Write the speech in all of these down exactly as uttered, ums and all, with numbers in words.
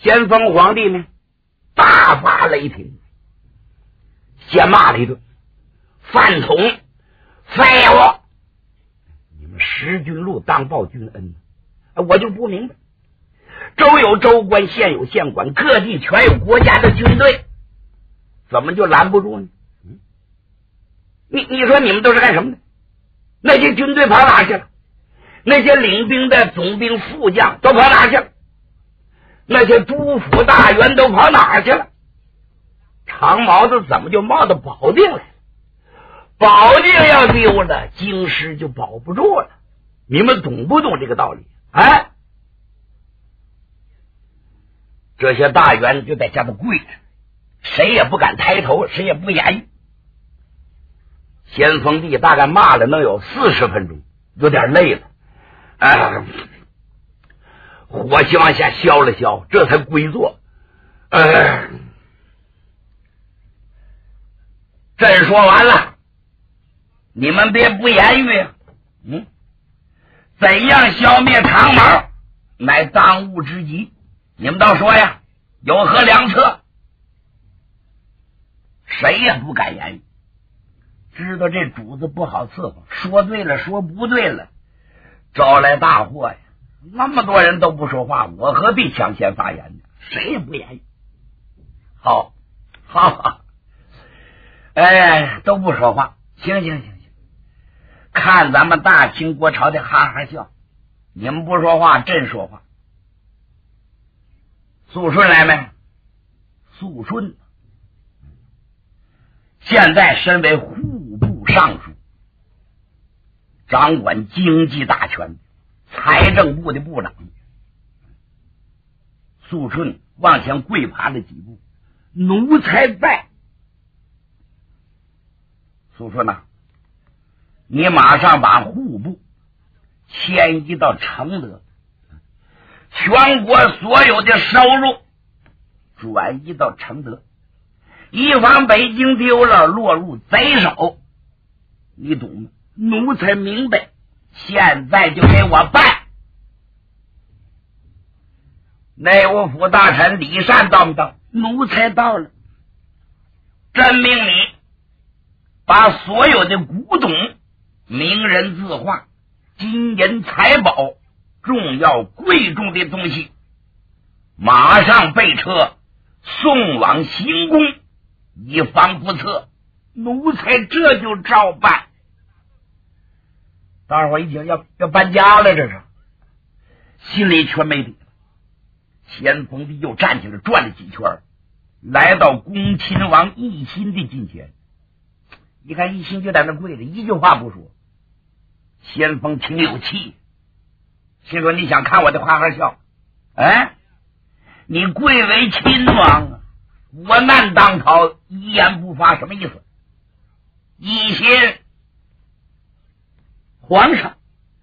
咸丰皇帝呢大发雷霆，先骂了一顿，饭桶废物，你们识君禄当报君恩，我就不明白，州有州官，县有县管，各地全有国家的军队，怎么就拦不住呢？嗯、你你说你们都是干什么的？那些军队跑哪去了？那些领兵的总兵副将都跑哪去了？那些督府大员都跑哪去了？长毛子怎么就冒到保定来了？保定要丢了，京师就保不住了。你们懂不懂这个道理？哎，这些大员就在下头跪着，谁也不敢抬头，谁也不言语。咸丰帝大概骂了能有四十分钟，有点累了，啊，火气往下消了消，这才归坐。呃，朕说完了，你们别不言语。嗯，怎样消灭长毛，乃当务之急。你们倒说呀，有何良策？谁也不敢言语，知道这主子不好伺候，说对了说不对了，招来大祸呀！那么多人都不说话，我何必抢先发言呢？谁也不言语。好，好，好，哎，都不说话。行行行行，看咱们大清国朝的哈哈笑，你们不说话，朕说话。肃顺来没？肃顺现在身为户部尚书，掌管经济大权，财政部的部长。肃顺往前跪爬了几步，奴才在。肃顺呐，你马上把户部迁移到承德，全国所有的收入转移到承德，以防北京丢了落入贼手。你懂吗？奴才明白，现在就给我办。内务府大臣李善到没到？奴才到了。朕命你把所有的古董、名人字画、金银财宝、重要贵重的东西马上备车送往行宫，以防不测。奴才这就照办。大伙一听要要搬家了，这是心里全没底了。咸丰帝又站起来转了几圈，来到恭亲王奕欣的近前。一看奕欣就在那跪着，一句话不说。咸丰挺有气，心说你想看我的哈哈笑？哎，你贵为亲王啊，国难当头，一言不发，什么意思？奕欣，皇上，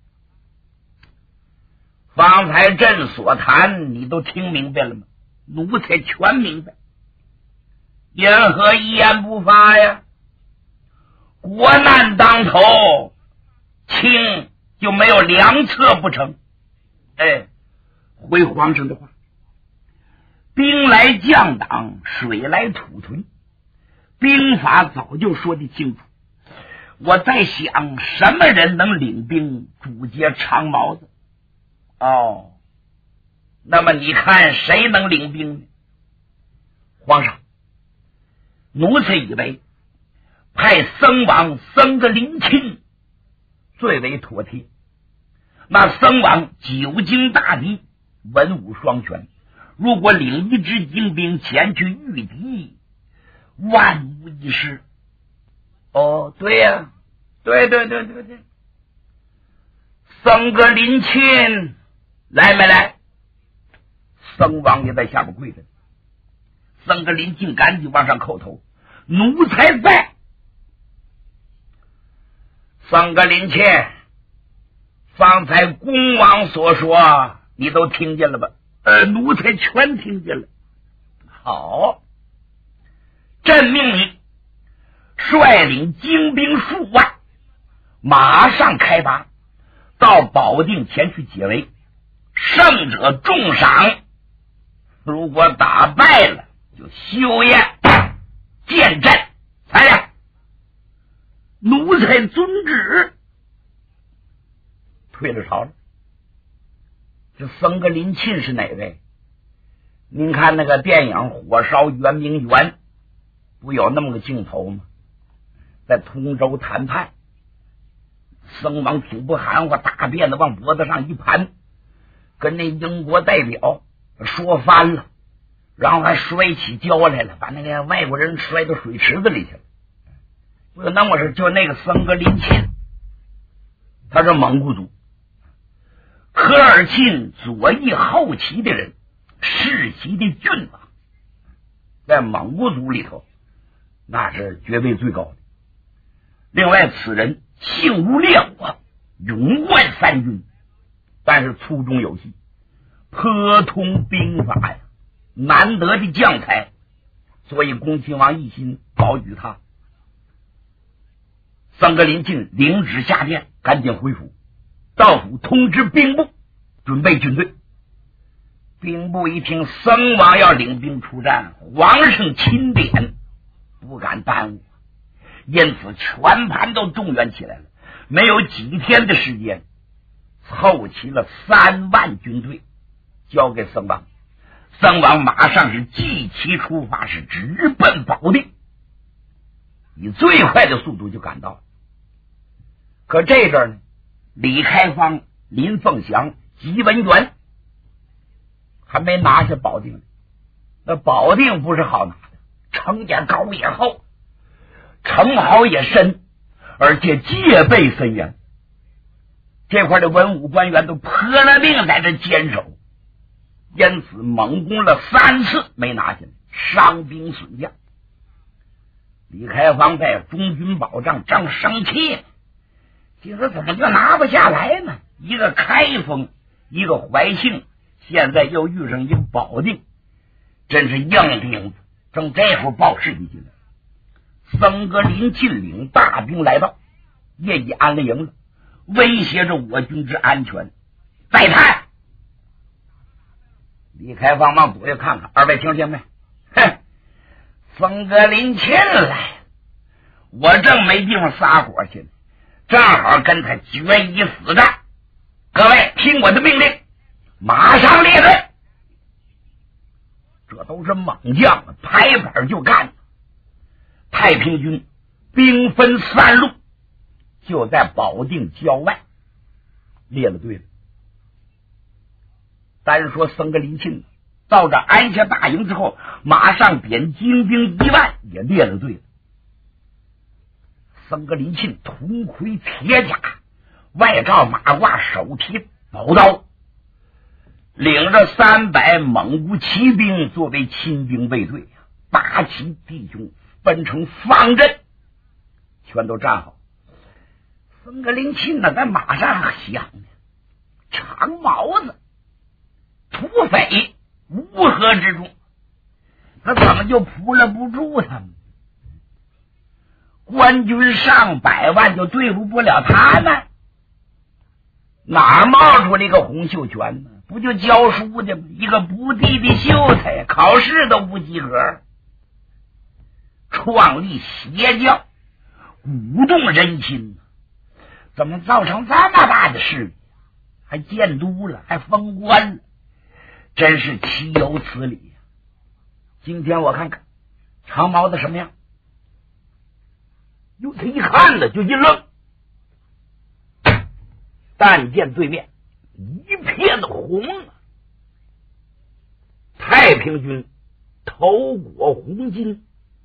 方才朕所谈你都听明白了吗？奴才全明白。因何一言不发呀？国难当头，卿就没有良策不成？哎，回皇上的话，兵来将挡，水来土屯，兵法早就说得清楚。我在想什么人能领兵阻截长毛子？哦，那么你看谁能领兵呢？皇上，奴才以为派僧王僧个林钦最为妥帖。那僧王久经大敌，文武双全，如果领一支精兵前去御敌，万无一失。哦，对呀、啊，对对对对对，僧个林钦来没来？僧王也在下面跪着，僧个林钦赶紧往上叩头，奴才在。僧个林钦，方才公王所说你都听见了吧？呃，奴才全听见了。好，朕命你率领精兵数万，马上开拔，到保定前去解围，胜者重赏。 如果打败了，就休宴见朕。来呀，奴才遵旨。退了朝了。这僧格林沁是哪位？您看那个电影《火烧圆明园》，不有那么个镜头吗？在通州谈判，僧王挺不含糊，大辫子往脖子上一盘，跟那英国代表说翻了，然后还摔起跤来了，把那个外国人摔到水池子里去了。不有那么事，就那个僧格林沁，他是蒙古族，科尔沁左翼后旗的人，世袭的郡王，在蒙古族里头那是爵位最高的。另外此人性如烈火，勇冠三军，但是粗中有细，颇通兵法呀，难得的将才，所以恭亲王一心保举他。僧格林沁领旨下殿，赶紧回府，到府通知兵部准备军队。兵部一听僧王要领兵出战，皇上钦点，不敢耽误，因此全盘都动员起来了。没有几天的时间，凑齐了三万军队，交给僧王。僧王马上是骑骑出发，是直奔保定，以最快的速度就赶到了。可这阵呢，李开芳、林凤祥、吉文元还没拿下保定。那保定不是好拿的，城也高也厚，城壕也深，而且戒备森严，这块的文武官员都泼了命在这坚守，因此猛攻了三次没拿下来，伤兵损将。李开芳在中军保障正生气呢，就说怎么就拿不下来呢？一个开封，一个怀庆，现在又遇上一个保定，真是硬钉子。正这会儿报事情进来，僧格林沁领大兵来到，业已安了营了，威胁着我军之安全。再探，李开芳往左右看看，二位听见没？哼，僧格林沁来，我正没地方撒火去呢，正好跟他决一死战。各位听我的命令，马上列队。这都是猛将，拍板就干。太平军兵分三路，就在保定郊外列了队了。单说僧格林沁到这安下大营之后，马上点精兵一万也列了队了。僧格林沁铜盔铁甲，外罩马褂，手提宝刀，领着三百蒙古骑兵作为亲兵卫队，八旗弟兄分成方阵，全都站好。僧格林沁呢，在马上想呢，长毛子土匪乌合之众，他怎么就扑了不住他们？官军上百万就对付不了他们？哪冒出来一个洪秀全呢？不就教书的吗？一个不地的秀才，考试都不及格，创立邪教，鼓动人心，怎么造成这么大的事？还建都了，还封官了，真是岂有此理。今天我看看长毛的什么样，哟，他一看了就一愣，但见对面一片红，太平军头裹红巾，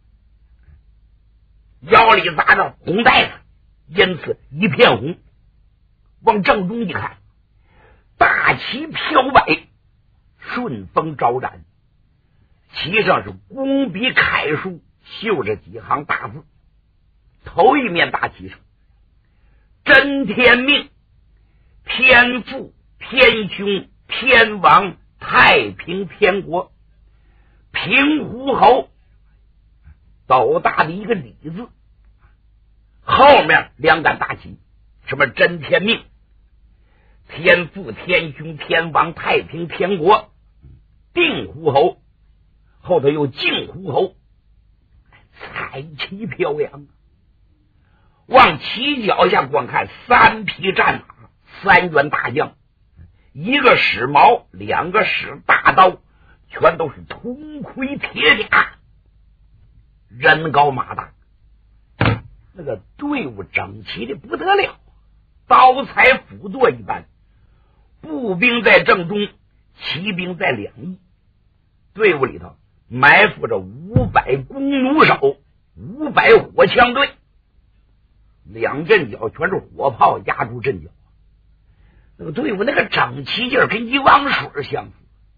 腰里扎着红带子，因此一片红。往正中一看，大旗飘摆，顺风招展，旗上是工笔楷书，绣着几行大字。头一面大旗上，真天命，天父天兄天王太平天国，平湖侯，斗大的一个李字，后面两杆大旗，什么真天命，天父天兄天王太平天国， 定虎侯，后头有靖虎侯，彩旗飘扬。往旗脚下观看，三匹战马，三员大将，一个使矛，两个使大刀，全都是铜盔铁甲，人高马大，那个队伍整齐的不得了，刀裁斧剁一般。步兵在正中，骑兵在两翼，队伍里头埋伏着五百弓弩手，五百火枪队，两阵脚全是火炮压住阵脚，那个队伍那个整齐劲儿跟一汪水相符。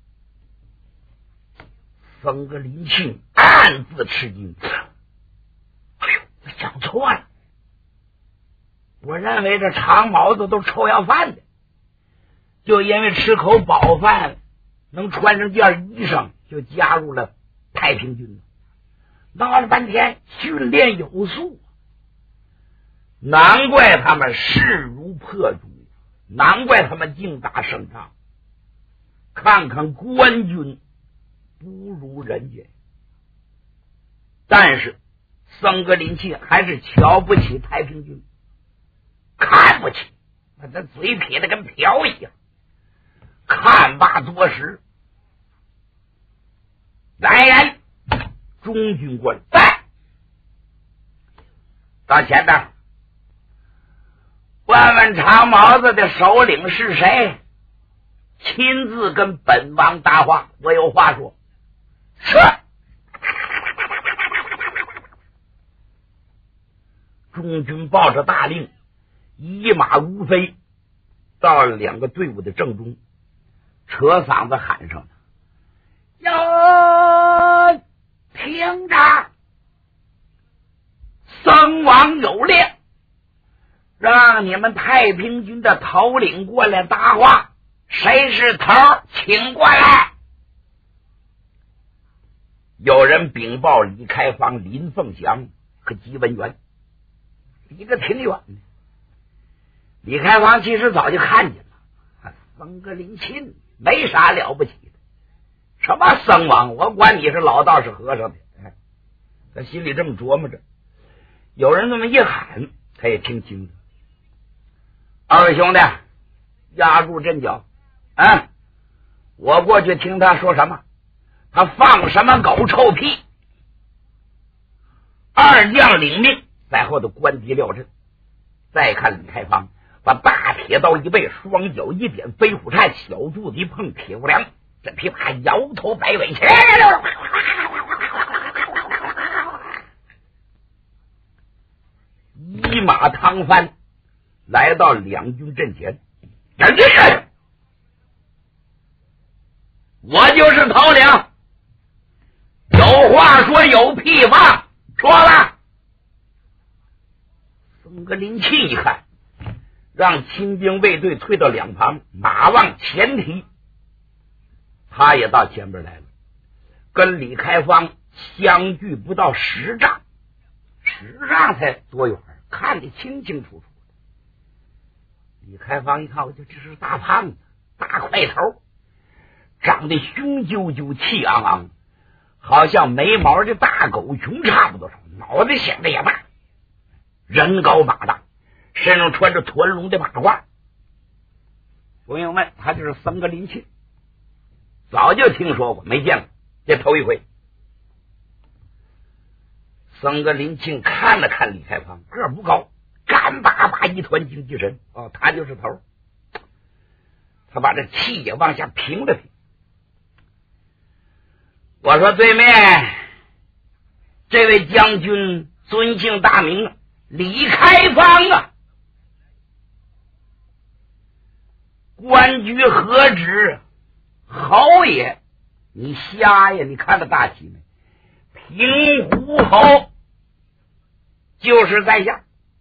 僧格林沁暗自吃惊，哎呦，这讲错了！我认为这长毛子都臭要饭的，就因为吃口饱饭，能穿上件衣裳，就加入了太平军。闹了半天，训练有素，难怪他们势如破竹，难怪他们净打胜仗。看看官军不如人家，但是僧格林沁还是瞧不起太平军，看不起，他这嘴撇的跟瓢一样。看罢多时，来人，中军过来，在到前边问问长毛子的首领是谁，亲自跟本王搭话，我有话说。是。中军抱着大令，一马如飞，到了两个队伍的正中，扯嗓子喊上了：哟，听着，僧王有令，让你们太平军的头领过来搭话，谁是头，请过来。有人禀报李开芳、林凤祥和吉文元，离得挺远的。李开芳其实早就看见了，僧格林沁没啥了不起的，什么僧王，我管你是老道是和尚的。哎，他心里这么琢磨着。有人这么一喊，他也听清楚。二位兄弟，压住阵脚，啊，我过去听他说什么，他放什么狗臭屁。二将领命，在后头关敌撂阵。再看李开芳，把大铁刀一背，双脚一点飞虎颤，小肚子一碰铁无梁，这琵琶摇头摆尾起来，一马趟翻，来到两军阵前。我就是头领，有话说，有屁话说了。僧格林沁一看，让亲兵卫队退到两旁，马往前提，他也到前边来了，跟李开芳相距不到十丈，十丈才多远，看得清清楚楚。李开芳一看，我就这是大胖子，大块头，长得凶赳赳，气昂昂，好像没毛的大狗熊差不多少，脑袋显得也大，人高马大，身上穿着团龙的马褂。朋友们，他就是僧格林沁，早就听说过，没见过，这头一回。僧格林沁看了看李开芳，个儿不高，干巴巴一团精气神，哦，他就是头。他把这气也往下平了平。我说对面这位将军尊姓大名啊？李开芳啊。官居何职？侯爷。你瞎呀？你看了大旗没？平湖侯，就是在下。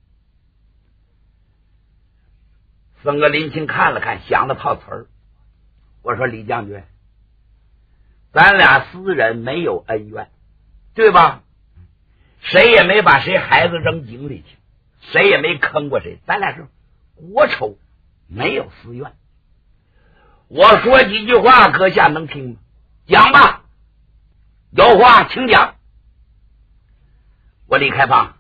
僧格林沁看了看，想了套词儿。我说李将军，咱俩私人没有恩怨，对吧？谁也没把谁孩子扔井里去，谁也没坑过谁，咱俩是国仇，没有私怨。我说几句话，阁下能听吗？ 讲吧，有话请讲。我李开放，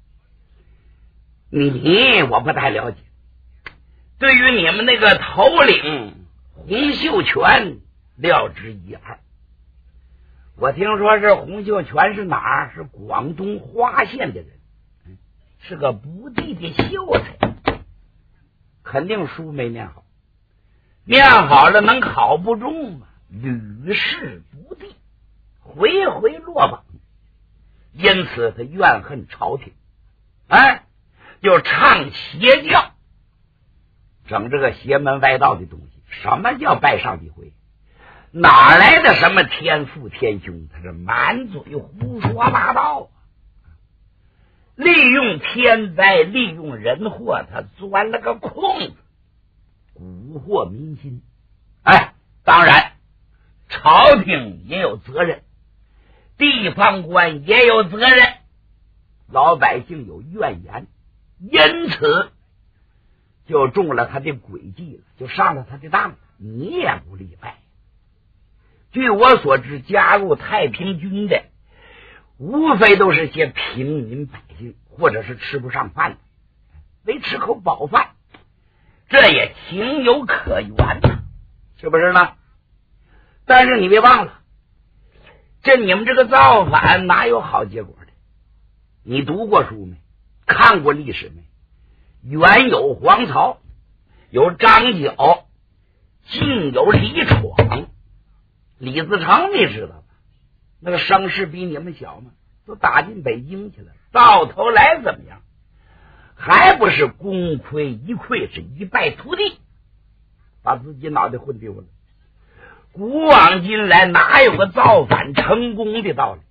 你我不太了解，对于你们那个头领洪秀全了知一二。我听说是洪秀全是哪儿？是广东花县的人，是个不第的秀才，肯定书没念好，念好了能考不中吗？屡试不第，回回落榜，因此他怨恨朝廷，哎，就唱邪教，整这个邪门歪道的东西。什么叫拜上帝会？哪来的什么天父天兄？他是满嘴胡说八道啊！利用天灾，利用人祸，他钻了个空子，蛊惑民心。哎，当然朝廷也有责任，地方官也有责任，老百姓有怨言，因此就中了他的诡计了，就上了他的当，你也不例外。据我所知，加入太平军的无非都是些平民百姓，或者是吃不上饭的，没吃口饱饭，这也情有可原呐，是不是呢？但是你别忘了，这你们这个造反哪有好结果的？你读过书没？看过历史没？原有黄巢，有张角，竟有李闯。李自成你知道吧？那个声势比你们小吗？都打进北京去了，到头来怎么样？还不是功亏一篑，是一败涂地，把自己脑袋混丢了。古往今来哪有个造反成功的道理？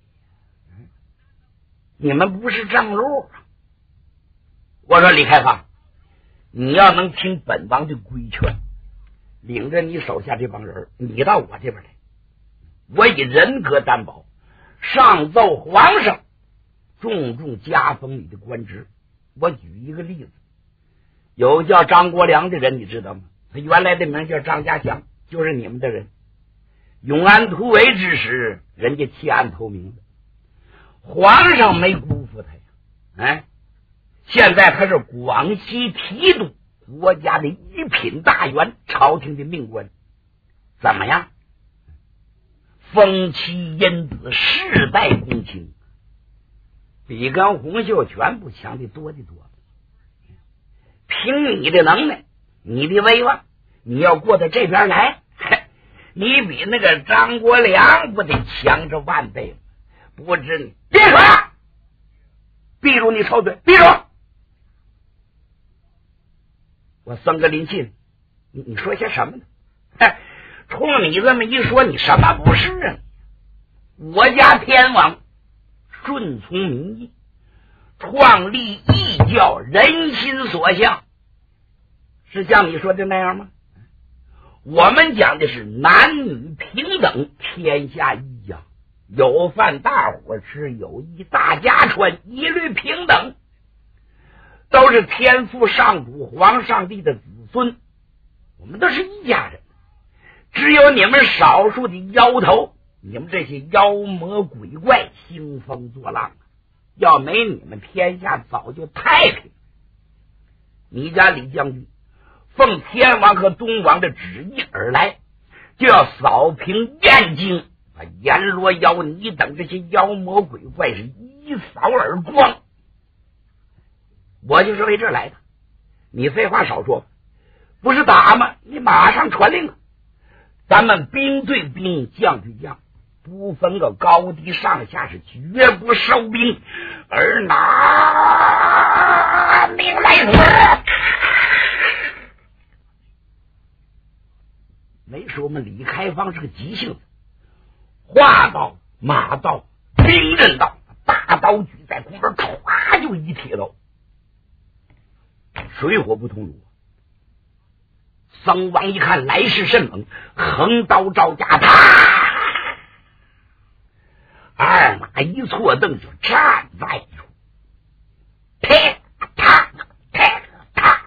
你们不是正路啊！我说李开放，你要能听本王的规劝，领着你手下这帮人，你到我这边来，我以人格担保，上奏皇上，重重加封你的官职。我举一个例子，有叫张国良的人，你知道吗？他原来的名叫张家祥，就是你们的人。永安突围之时，人家弃暗投明的，皇上没辜负他呀。哎，现在他是广西提督，国家的一品大员，朝廷的命官，怎么样？封妻荫子，世代公卿，比跟洪秀全不强的多的多。凭你的能耐，你的威望，你要过到这边来，你比那个张国良不得强着万倍吗？不知你别说，闭住你臭嘴，闭住！我僧格林沁，你你说些什么呢？冲你这么一说，你什么不是啊？我家天王顺从民意，创立异教，人心所向，是像你说的那样吗？我们讲的是男女平等，天下一家，有饭大伙吃，有衣大家穿，一律平等，都是天父上主皇上帝的子孙，我们都是一家人。只有你们少数的妖头，你们这些妖魔鬼怪兴风作浪，要没你们，天下早就太平。你家李将军奉天王和东王的旨意而来，就要扫平燕京，把阎罗妖尼等这些妖魔鬼怪是一扫而光。我就是为这来的，你废话少说，不是打吗？你马上传令啊！咱们兵对兵，将对将，不分个高低上下，是绝不收兵，而拿命来死。没说我们李开放是个急性子，话到马到兵刃到，大刀举在空中，唰就一铁刀，水火不同炉。僧王一看来势甚猛，横刀招架，啪！二马一错蹬就站在一处，啪啪啪啪。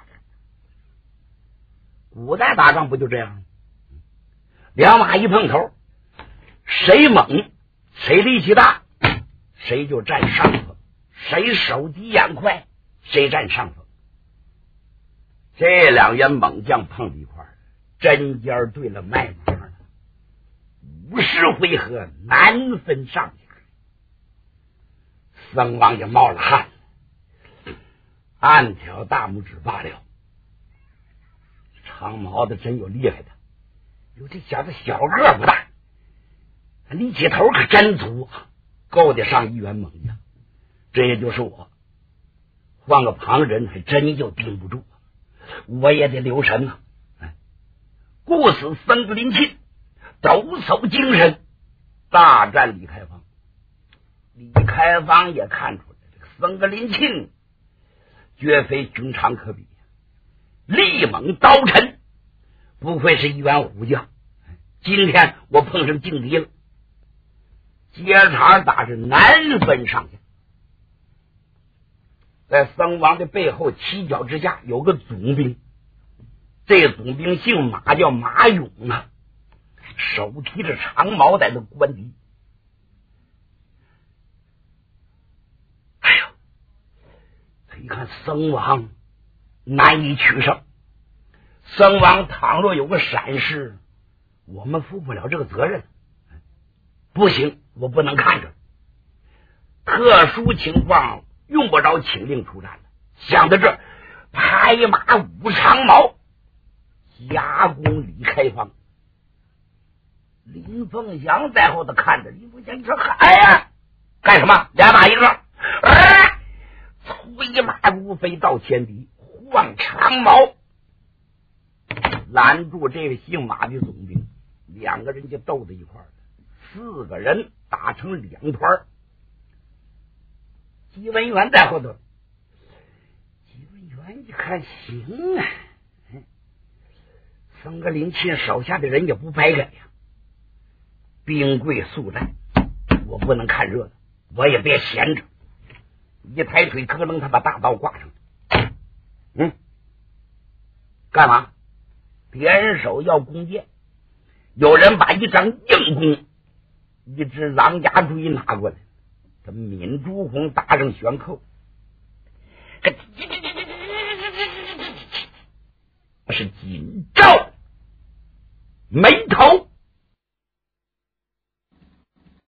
古代打仗不就这样吗？两马一碰头， 谁猛谁力气大，谁就占上风，谁手疾眼快，谁占上风。这两员猛将碰在一块儿，针尖对了麦芒了，五十回合难分上下。僧王也冒了汗，暗挑大拇指罢了。长毛的真有厉害的，有这小子小个不大，力气头可真足，够得上一员猛将。这也就是我，换个旁人还真就盯不住，我也得留神呐、啊。顾死僧林沁，抖擞精神大战李开芳。李开芳也看出来，这个僧格林沁绝非寻常可比，力猛刀沉，不愧是一员虎将。今天我碰上劲敌了，接茬打是难分上下。在僧王的背后犄角之下有个总兵，这总兵姓马，叫马勇啊，手提着长矛在那观敌。哎呦，他一看僧王难以取胜，僧王倘若有个闪失，我们负不了这个责任。不行，我不能看着。特殊情况用不着请令出战了。想到这儿，拍马舞长矛，夹攻李开芳。林凤祥在后头看着，林凤祥你说哎呀，干什么？两马一个，哎，催马如飞到前敌，晃长矛拦住这位姓马的总兵，两个人就斗在一块儿，四个人打成两团。姬文元在后头，姬文元一看行啊，僧格林沁手下的人也不白给呀，兵贵速战，我不能看热闹，我也别闲着。一抬腿咯楞，他把大刀挂上，嗯，干嘛？点手要弓箭，有人把一张硬弓，一支狼牙锥拿过来，他抿朱红打上悬扣，是紧皱眉头